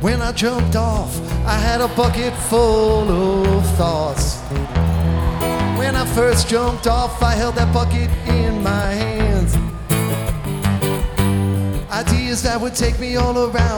When I jumped off, I had a bucket full of thoughts. When I first jumped off, I held that bucket in my hands. Ideas that would take me all around.